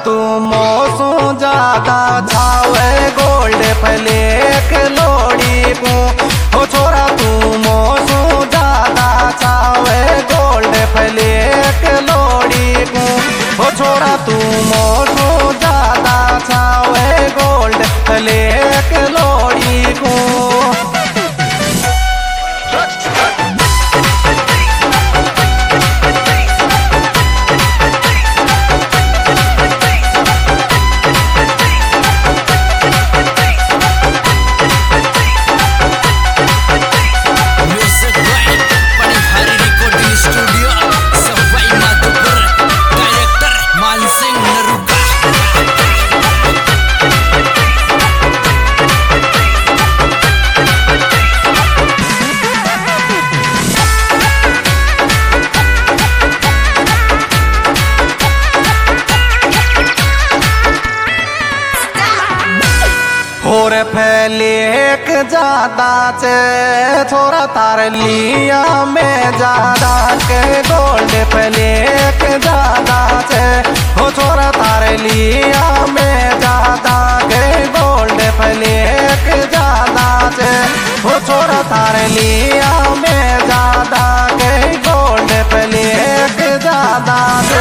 तू मोसू ज्यादा छावे गोल्ड फ्लेक लोड़ी को। हो छोरा तू मोसू ज्यादा छावे गोल्ड फ्लेक लोड़ी को। हो छोरा तू मोसू ज्यादा छावे गोल्ड फ्लेक लोड़ी को। और फैलेक ज्यादा चे छोरा तार लिया में ज्यादा के गोल्ड फ्लेक ज्यादा चे। हो छोरा तार लिया में ज्यादा के गोल्ड फ्लेक ज्यादा चे। हो छोरा तार लिया में ज्यादा के गोल्ड फ्लेक ज्यादा चे।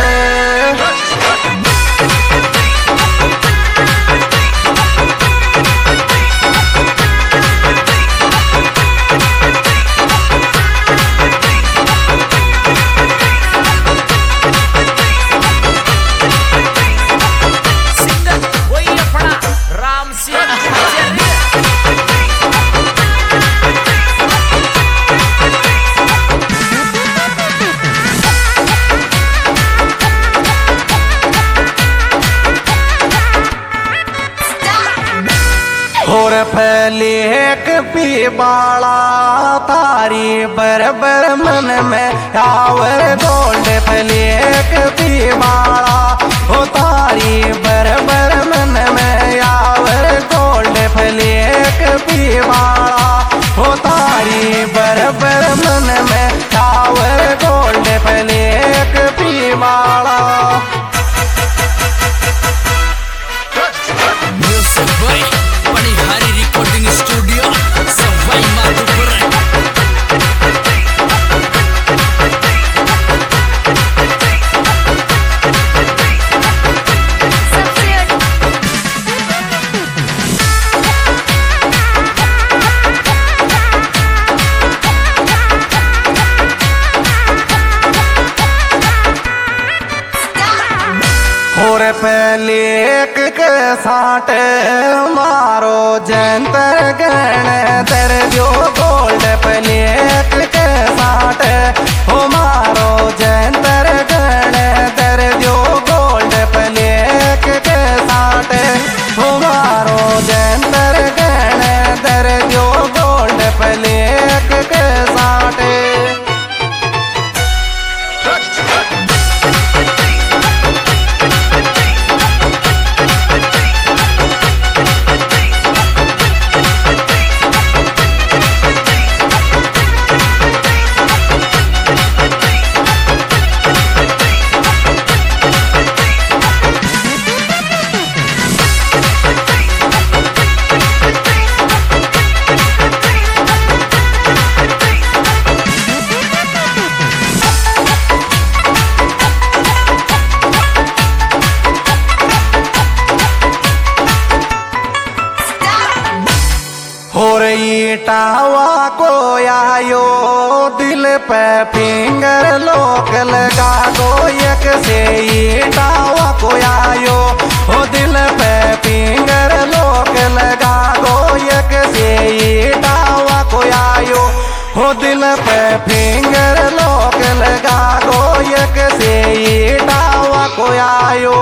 और फैलेक पीबाला तारी बरबर मन में आवर गोल्ड फ्लेक पीबाला। हो तारी बरबर मन में आवर गोल्ड फ्लेक पीबाला। हो तारी बरबर मन में आवर गोल्ड फ्लेक पीबाला। Recording studio Sawai Madhopur. और फैलेक के साटे मारो जंतर गण तर जो गोल्ड फ्लेक के साटे। हो मारो जंतर गण तर जो गोल्ड फ्लेक के साटे। हो मारो जंतर गण तर जो गोल्ड फ्लेक के साटे। और ईटावा को आयो दिल पे फिंगर लोक लगा गो। एक से ईटावा को आयो हो दिल पे फिंगर लोक लगा गो। एक से ईटावा को आयो हो दिल पे फिंगर लोक लगा गो। एक से ईटावा को आयो।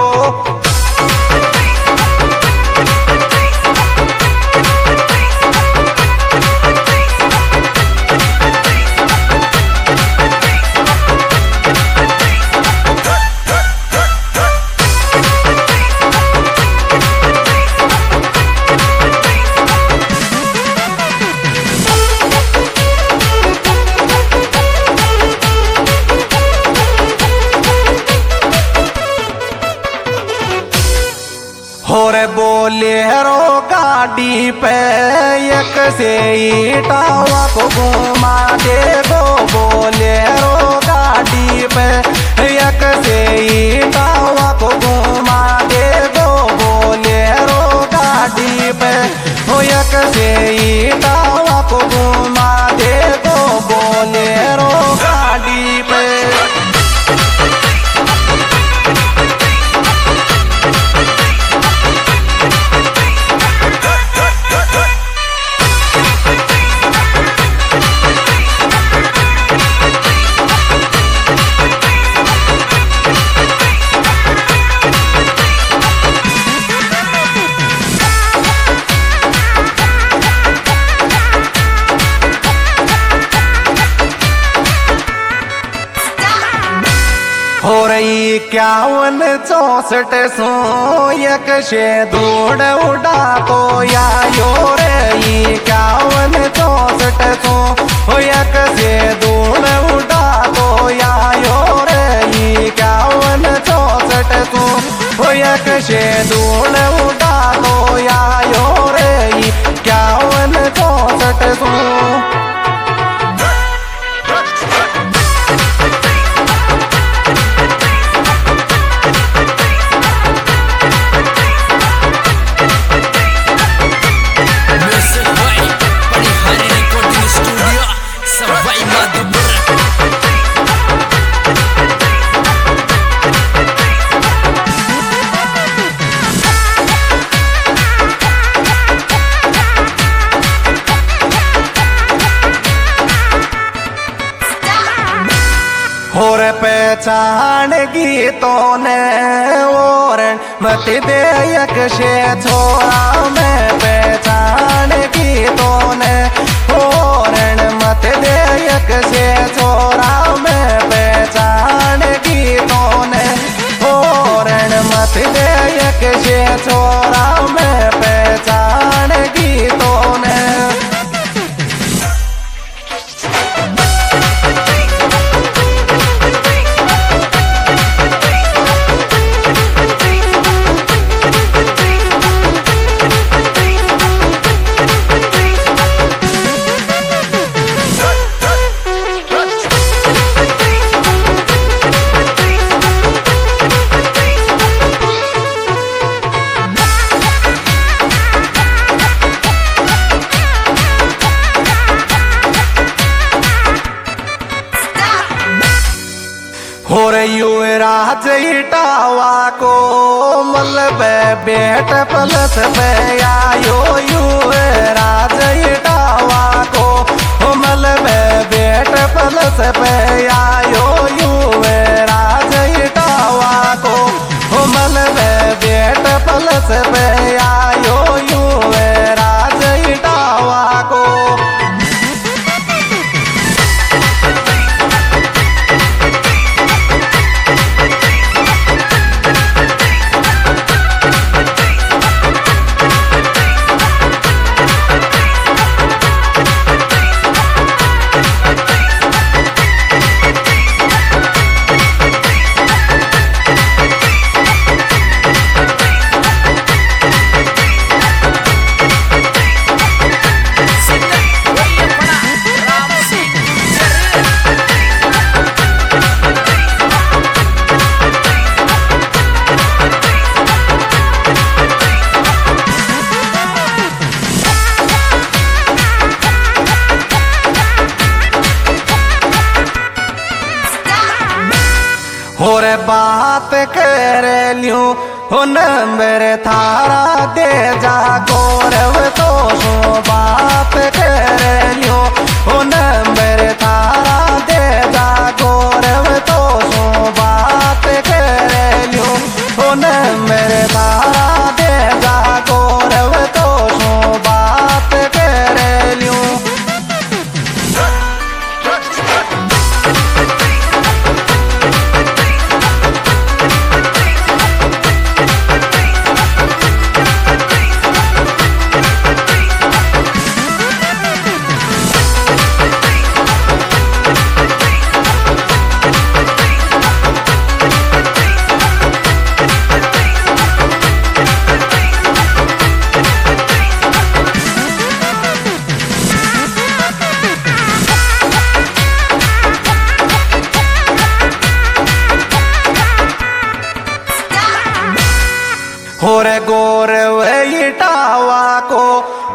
बोलेरो गाड़ी पे एक से ईटावा को घुमा दे गो बोलेरो गाड़ी पे एक से ईटावा को घुमा दे गो बोलेरो गाड़ी पे एक से ईटावा को घुमा दे गो बोलेरो गाड़ी पे। हो रही 51-64 सो एक शे धूड़ उड़ा तो या यो रे 51-64 सो एक से धूड़ उड़ा तो या यो रे 51-64 सो एक शे धूड़ उड़ा तो या यो रे 51-64 सो। और पहचान गीतों ने और मत दे एक शे छोरा में पहचान गीतों ने और मत दे एक शे छोरा में पहचान गीतों ने और मत दे एक शे छोरा में पहचान गीतों ने। और युवराज इटावा को मलब बेट पलस पे आयो युवराज इटावा को मलब बेट पलस पे आयो युवराज इटावा को मलब बेट पलस पे आयो युवराज इटावा को। और बात कर लियो हो नंबर थारा दे जा गौरव तो सो बात कर लियो हो नंबर थारा दे जा गौरव तो सो बात कर लियो हो नंबर थारा दे जा गौरव तो सो बात कर लियो।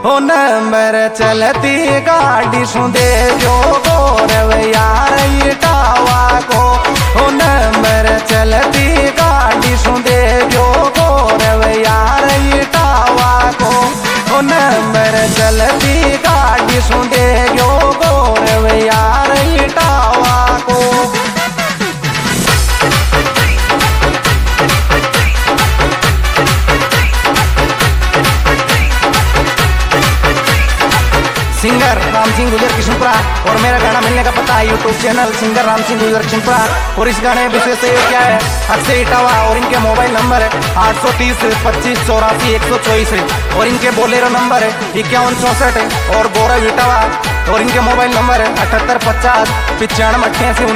हो नंबर चलती गाड़ी सुंदे जो गौरव यार इटावा को। हो नंबर चलती गाड़ी सुंदे जो गौरव यार इटावा को। हो नंबर चलती गाड़ी सुंदे जो गौरव यार इटावा को। सिंगर राम सिंह गुजर किशनपुरा और मेरा गाना मिलने का पता है YouTube channel singer Ram Singh Gujar Kishanpura. और इस गाने विशेष क्या है, अक्षय इटावा और इनके मोबाइल नंबर है 830 25 84 124 और इनके बोलेरो नंबर है 5164 और गौरव इटावा और इनके मोबाइल नंबर है 78 50 95 88